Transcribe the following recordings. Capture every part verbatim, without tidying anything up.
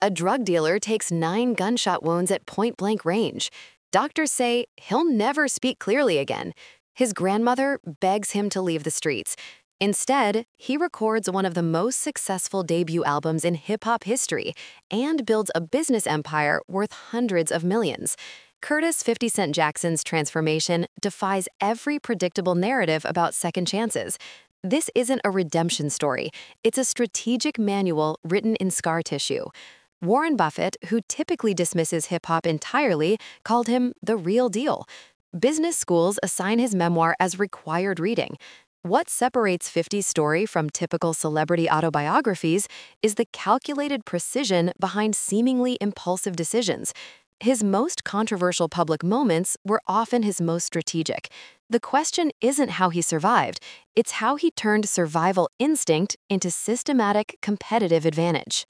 A drug dealer takes nine gunshot wounds at point-blank range. Doctors say he'll never speak clearly again. His grandmother begs him to leave the streets. Instead, he records one of the most successful debut albums in hip-hop history and builds a business empire worth hundreds of millions. Curtis fifty Cent Jackson's transformation defies every predictable narrative about second chances. This isn't a redemption story. It's a strategic manual written in scar tissue. Warren Buffett, who typically dismisses hip-hop entirely, called him the real deal. Business schools assign his memoir as required reading. What separates fifty's story from typical celebrity autobiographies is the calculated precision behind seemingly impulsive decisions. His most controversial public moments were often his most strategic. The question isn't how he survived, it's how he turned survival instinct into systematic competitive advantage.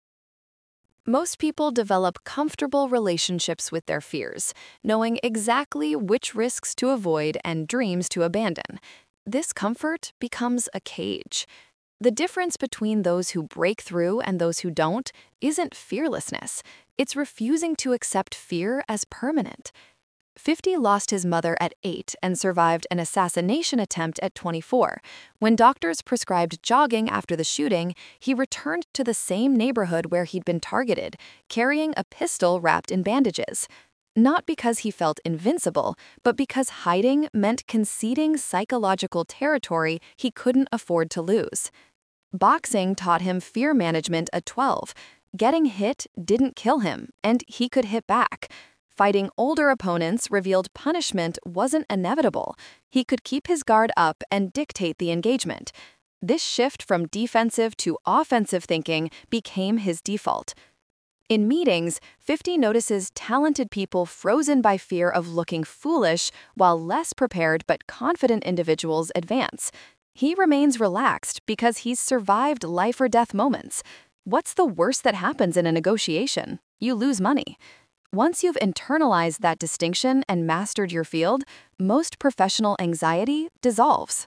Most people develop comfortable relationships with their fears, knowing exactly which risks to avoid and dreams to abandon. This comfort becomes a cage. The difference between those who break through and those who don't isn't fearlessness. It's refusing to accept fear as permanent. fifty lost his mother at eight and survived an assassination attempt at twenty-four. When doctors prescribed jogging after the shooting, he returned to the same neighborhood where he'd been targeted, carrying a pistol wrapped in bandages. Not because he felt invincible, but because hiding meant conceding psychological territory he couldn't afford to lose. Boxing taught him fear management at twelve. Getting hit didn't kill him, and he could hit back. Fighting older opponents revealed punishment wasn't inevitable. He could keep his guard up and dictate the engagement. This shift from defensive to offensive thinking became his default. In meetings, fifty notices talented people frozen by fear of looking foolish, while less prepared but confident individuals advance. He remains relaxed because he's survived life-or-death moments. What's the worst that happens in a negotiation? You lose money. Once you've internalized that distinction and mastered your field, most professional anxiety dissolves.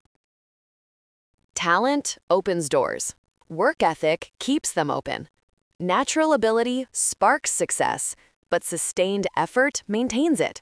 Talent opens doors. Work ethic keeps them open. Natural ability sparks success, but sustained effort maintains it.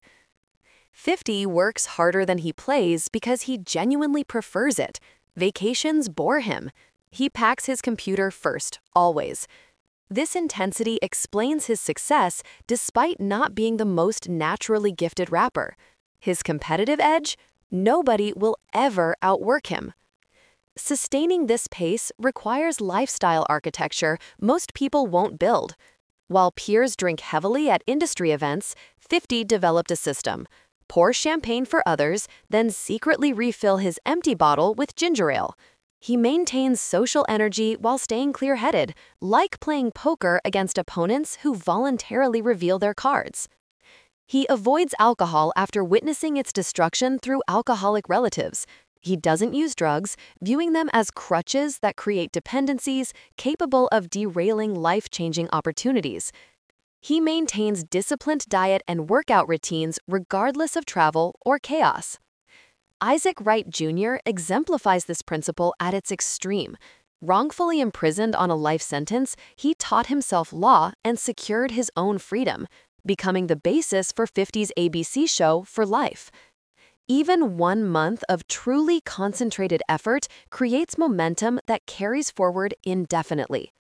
fifty works harder than he plays because he genuinely prefers it. Vacations bore him. He packs his computer first, always. This intensity explains his success despite not being the most naturally gifted rapper. His competitive edge? Nobody will ever outwork him. Sustaining this pace requires lifestyle architecture most people won't build. While peers drink heavily at industry events, fifty developed a system. Pour champagne for others, then secretly refill his empty bottle with ginger ale. He maintains social energy while staying clear-headed, like playing poker against opponents who voluntarily reveal their cards. He avoids alcohol after witnessing its destruction through alcoholic relatives. He doesn't use drugs, viewing them as crutches that create dependencies capable of derailing life-changing opportunities. He maintains disciplined diet and workout routines regardless of travel or chaos. Isaac Wright Junior exemplifies this principle at its extreme. Wrongfully imprisoned on a life sentence, he taught himself law and secured his own freedom, becoming the basis for fifty's A B C show For Life. Even one month of truly concentrated effort creates momentum that carries forward indefinitely.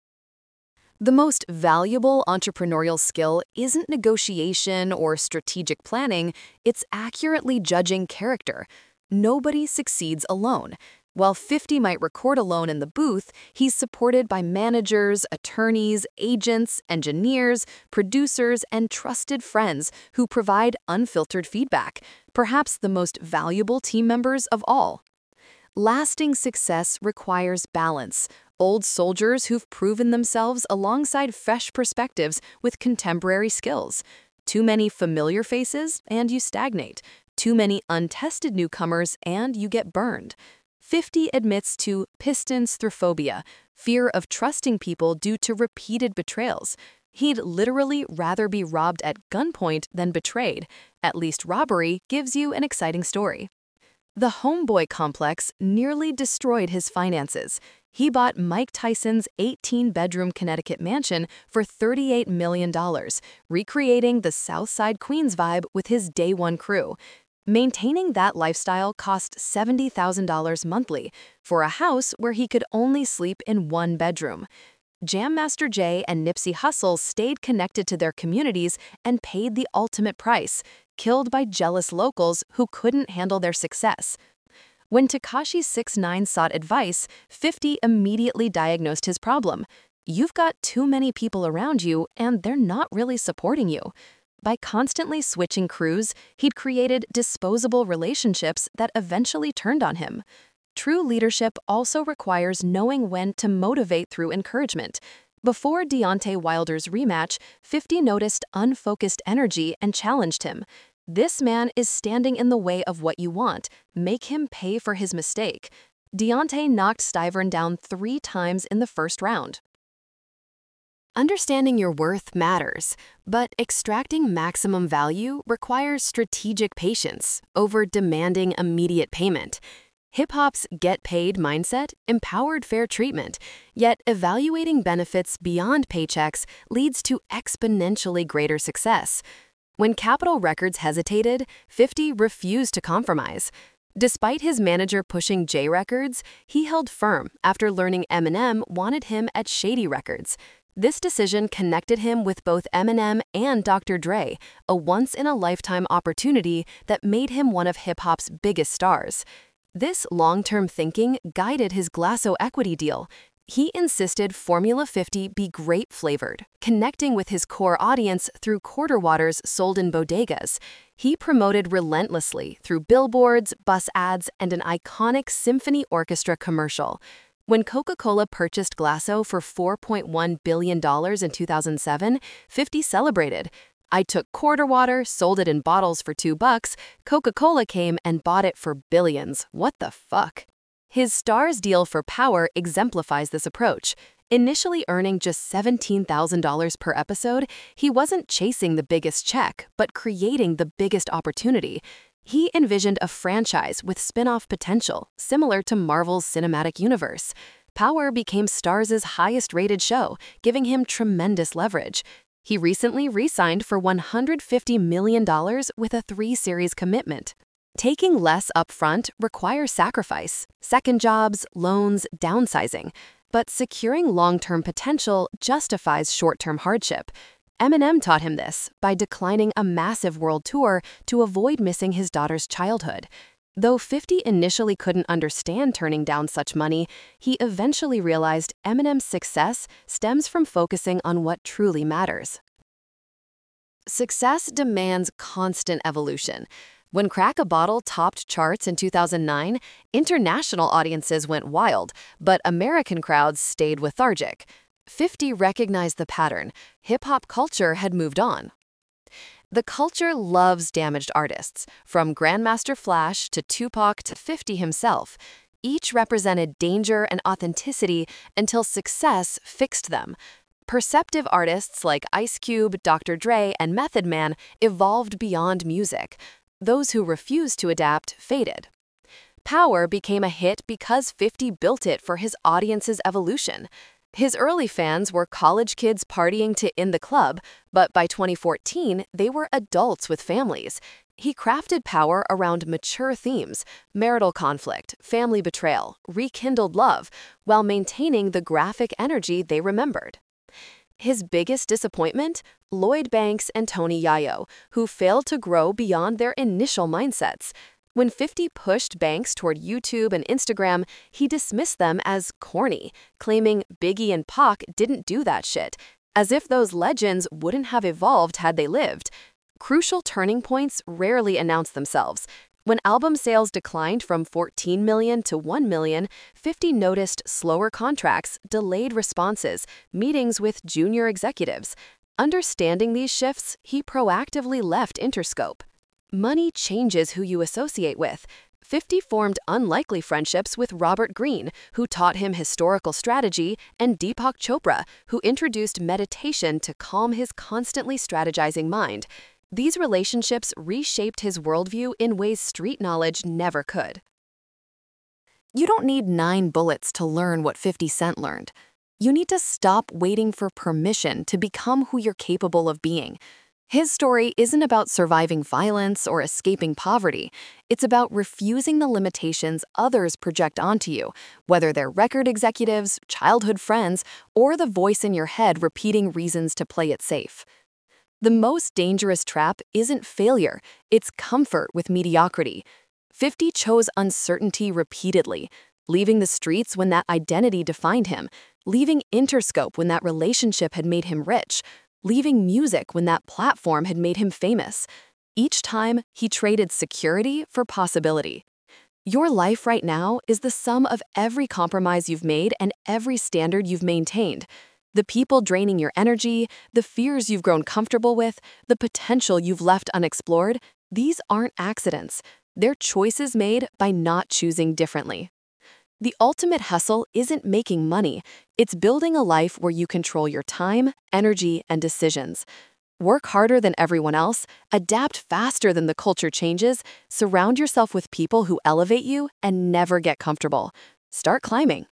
The most valuable entrepreneurial skill isn't negotiation or strategic planning, it's accurately judging character. Nobody succeeds alone. While fifty might record alone in the booth, he's supported by managers, attorneys, agents, engineers, producers, and trusted friends who provide unfiltered feedback, perhaps the most valuable team members of all. Lasting success requires balance. Old soldiers who've proven themselves alongside fresh perspectives with contemporary skills. Too many familiar faces, and you stagnate. Too many untested newcomers, and you get burned. fifty admits to pistonphobia, fear of trusting people due to repeated betrayals. He'd literally rather be robbed at gunpoint than betrayed. At least robbery gives you an exciting story. The homeboy complex nearly destroyed his finances. He bought Mike Tyson's eighteen-bedroom Connecticut mansion for thirty-eight million dollars, recreating the Southside Queens vibe with his day one crew. Maintaining that lifestyle cost seventy thousand dollars monthly for a house where he could only sleep in one bedroom. Jam Master Jay and Nipsey Hussle stayed connected to their communities and paid the ultimate price, killed by jealous locals who couldn't handle their success. When Tekashi six nine sought advice, fifty immediately diagnosed his problem. You've got too many people around you, and they're not really supporting you. By constantly switching crews, he'd created disposable relationships that eventually turned on him. True leadership also requires knowing when to motivate through encouragement. Before Deontay Wilder's rematch, fifty noticed unfocused energy and challenged him. This man is standing in the way of what you want. Make him pay for his mistake. Deontay knocked Stiverne down three times in the first round. Understanding your worth matters, but extracting maximum value requires strategic patience over demanding immediate payment. Hip-hop's get-paid mindset empowered fair treatment, yet evaluating benefits beyond paychecks leads to exponentially greater success. When Capitol Records hesitated, fifty refused to compromise. Despite his manager pushing J Records, he held firm after learning Eminem wanted him at Shady Records. This decision connected him with both Eminem and Doctor Dre, a once-in-a-lifetime opportunity that made him one of hip-hop's biggest stars. This long-term thinking guided his Glasso equity deal. He insisted Formula fifty be grape-flavored, connecting with his core audience through quarter waters sold in bodegas. He promoted relentlessly through billboards, bus ads, and an iconic symphony orchestra commercial. When Coca-Cola purchased Glasso for four point one billion dollars in two thousand seven, fifty celebrated. I took quarter water, sold it in bottles for two bucks, Coca-Cola came and bought it for billions. What the fuck? His Starz deal for Power exemplifies this approach. Initially earning just seventeen thousand dollars per episode, he wasn't chasing the biggest check, but creating the biggest opportunity. He envisioned a franchise with spin-off potential, similar to Marvel's cinematic universe. Power became Starz's highest-rated show, giving him tremendous leverage. He recently re-signed for one hundred fifty million dollars with a three-series commitment. Taking less upfront requires sacrifice, second jobs, loans, downsizing. But securing long-term potential justifies short-term hardship. Eminem taught him this by declining a massive world tour to avoid missing his daughter's childhood. Though fifty initially couldn't understand turning down such money, he eventually realized Eminem's success stems from focusing on what truly matters. Success demands constant evolution. When Crack a Bottle topped charts in two thousand nine, international audiences went wild, but American crowds stayed lethargic. fifty recognized the pattern. Hip-hop culture had moved on. The culture loves damaged artists, from Grandmaster Flash to Tupac to fifty himself. Each represented danger and authenticity until success fixed them. Perceptive artists like Ice Cube, Doctor Dre, and Method Man evolved beyond music. Those who refused to adapt faded. Power became a hit because fifty built it for his audience's evolution. His early fans were college kids partying to In the Club, but by twenty fourteen, they were adults with families. He crafted Power around mature themes, marital conflict, family betrayal, rekindled love, while maintaining the graphic energy they remembered. His biggest disappointment? Lloyd Banks and Tony Yayo, who failed to grow beyond their initial mindsets. When fifty pushed Banks toward YouTube and Instagram, he dismissed them as corny, claiming Biggie and Pac didn't do that shit, as if those legends wouldn't have evolved had they lived. Crucial turning points rarely announce themselves. When album sales declined from fourteen million to one million, fifty noticed slower contracts, delayed responses, meetings with junior executives. Understanding these shifts, he proactively left Interscope. Money changes who you associate with. fifty formed unlikely friendships with Robert Greene, who taught him historical strategy, and Deepak Chopra, who introduced meditation to calm his constantly strategizing mind. These relationships reshaped his worldview in ways street knowledge never could. You don't need nine bullets to learn what fifty Cent learned. You need to stop waiting for permission to become who you're capable of being. His story isn't about surviving violence or escaping poverty. It's about refusing the limitations others project onto you, whether they're record executives, childhood friends, or the voice in your head repeating reasons to play it safe. The most dangerous trap isn't failure, it's comfort with mediocrity. fifty chose uncertainty repeatedly, leaving the streets when that identity defined him, leaving Interscope when that relationship had made him rich, leaving music when that platform had made him famous. Each time, he traded security for possibility. Your life right now is the sum of every compromise you've made and every standard you've maintained. The people draining your energy, the fears you've grown comfortable with, the potential you've left unexplored, these aren't accidents. They're choices made by not choosing differently. The ultimate hustle isn't making money, it's building a life where you control your time, energy, and decisions. Work harder than everyone else, adapt faster than the culture changes, surround yourself with people who elevate you, and never get comfortable. Start climbing.